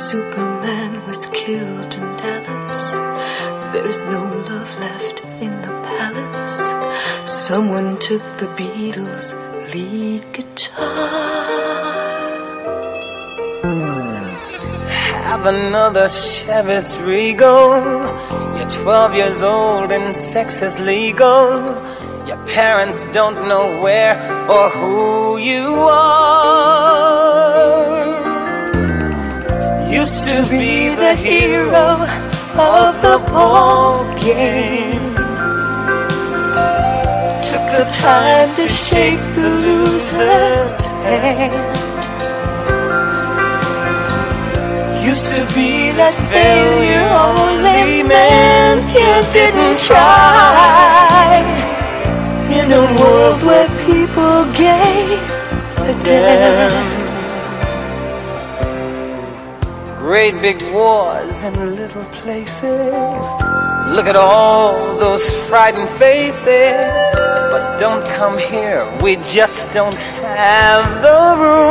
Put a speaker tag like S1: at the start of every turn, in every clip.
S1: Superman was killed in Dallas. There's no love left in the palace. Someone took the Beatles' lead guitar.
S2: Have another Chevys Regal. You're 12 years old and sex is legal. Your parents don't know where or who you are. Used to be the hero of the ball game. Took the time to shake the loser's hand. Used to be that failure only meant you didn't try. In a world where people gave a damn. Great big wars in little places. Look at all those frightened faces. But don't come here, we just don't have the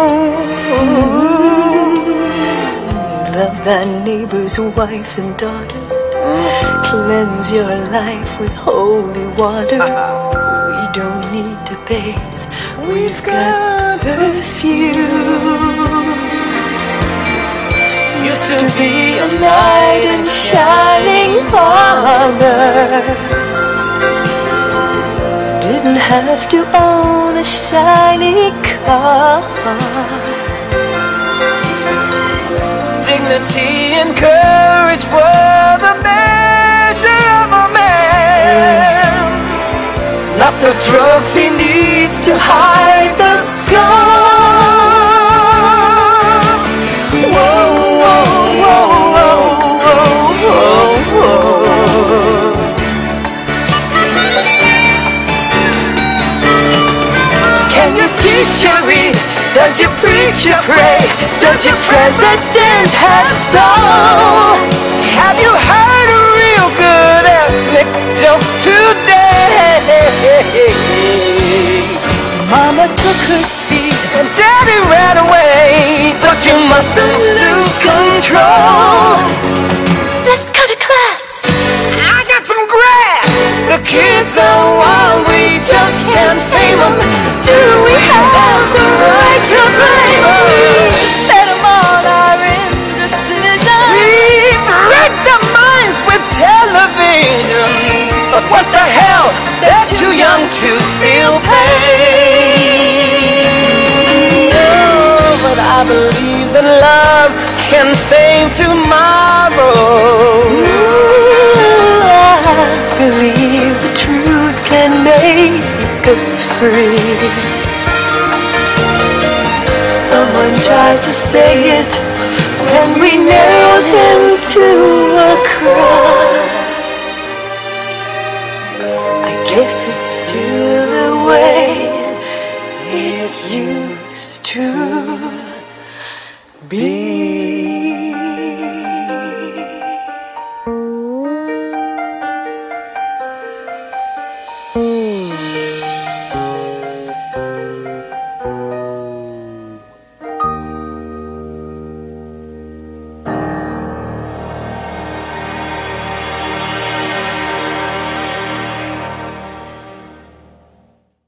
S2: room.
S1: Love thy neighbor's wife and daughter. Cleanse your life with holy water. We don't need to bathe, we've got perfume.
S2: Used to be a knight in shining armor.
S1: Didn't have to own a shiny car.
S2: Dignity and courage were the measure of a man. Not the drugs he needs to hide the scar. Whoa, whoa, whoa, whoa, whoa, whoa. Can your teacher read? Does your preacher pray? Does your president have soul? Have you heard a real good ethnic joke today?
S1: Mama took her speed
S2: and Daddy ran away, but you mustn't lose control.
S1: Let's cut a class.
S2: I got some grass. The kids are wild, we just can't tame them. Do we have the right to blame them?
S1: Set them on our indecision.
S2: We break their minds with television. But what the hell, they're too young to feel pain. No, but I believe that love can save tomorrow.
S1: I believe the truth can make us free. Someone tried to say it when we nailed him to a cross. I guess it's still the way it used to be.